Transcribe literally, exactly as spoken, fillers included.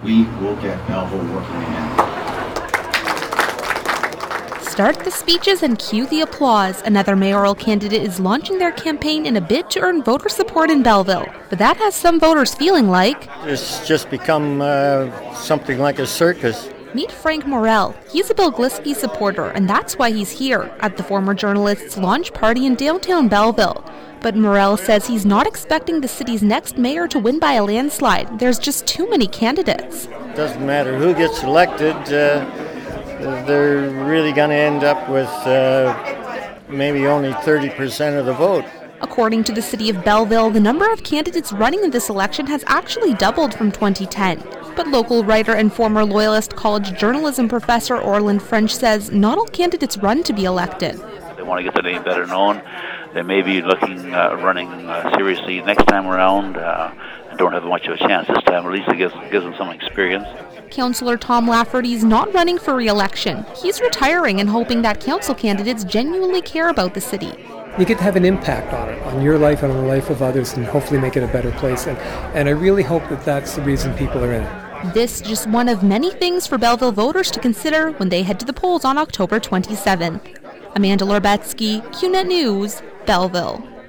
we will get Belleville working again. Start the speeches and cue the applause. Another mayoral candidate is launching their campaign in a bid to earn voter support in Belleville. But that has some voters feeling like it's just become uh, something like a circus. Meet Frank Morell. He's a Bill Glisky supporter, and that's why he's here at the former journalist's launch party in downtown Belleville. But Morell says he's not expecting the city's next mayor to win by a landslide. There's just too many candidates. It doesn't matter who gets elected. Uh, they're really going to end up with uh, maybe only thirty percent of the vote. According to the city of Belleville, the number of candidates running in this election has actually doubled from twenty ten. But local writer and former Loyalist College journalism professor Orland French says not all candidates run to be elected. They want to get their name better known. They may be looking, uh, running uh, seriously next time around uh, and don't have much of a chance this time. At least it gives, gives them some experience. Councillor Tom Lafferty is not running for re-election. He's retiring and hoping that council candidates genuinely care about the city. You get to have an impact on it, on your life and on the life of others, and hopefully make it a better place. And, and I really hope that that's the reason people are in it. This just one of many things for Belleville voters to consider when they head to the polls on October twenty-seventh. Amanda Lorbetsky, Q Net News, Belleville.